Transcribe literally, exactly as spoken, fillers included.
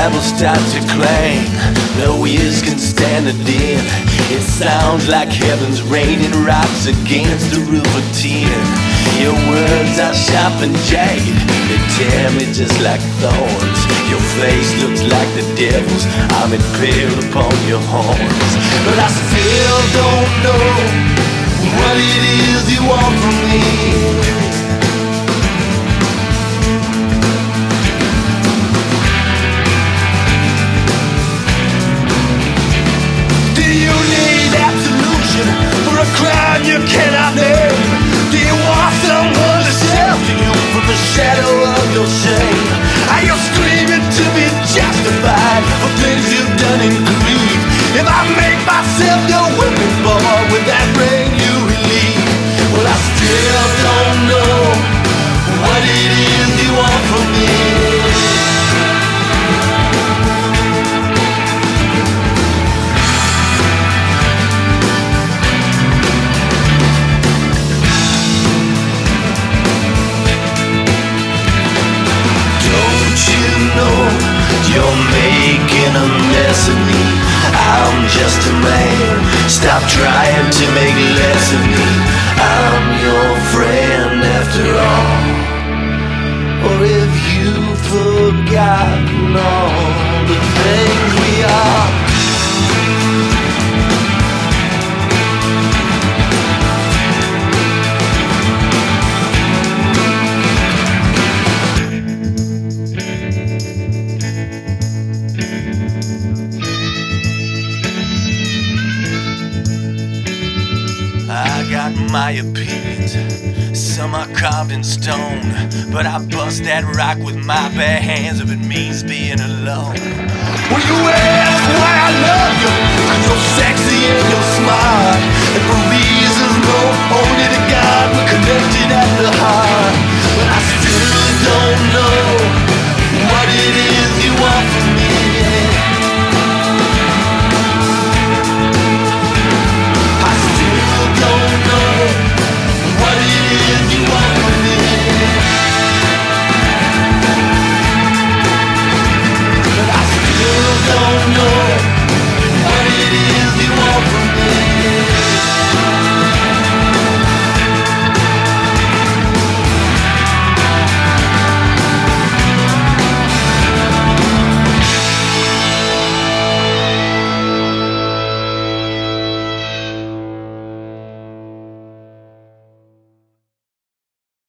Bible starts to clang, no ears can stand it in. It sounds like heaven's raining rocks against the roof of tin. Your words are sharp and jagged, they tear me just like thorns. Your face looks like the devil's, I'm impaled upon your horns. But I still don't know what it is you want from me. For a crime you cannot name, do you want someone to shelter you from the shadow of your shame? Are you screaming to be justified for things you've done in grief? If I make myself your whipping boy, would that bring you relief? Well, I still don't know what it is you want from me. You're making a mess of me, I'm just a man, stop trying to make less of me. I'm your friend after all. Or have you forgotten all the things we are? I got my opinions, some are carved in stone, but I bust that rock with my bare hands if it means being alone. Will you ask why I love you? 'Cause you're sexy and you're smart, and for real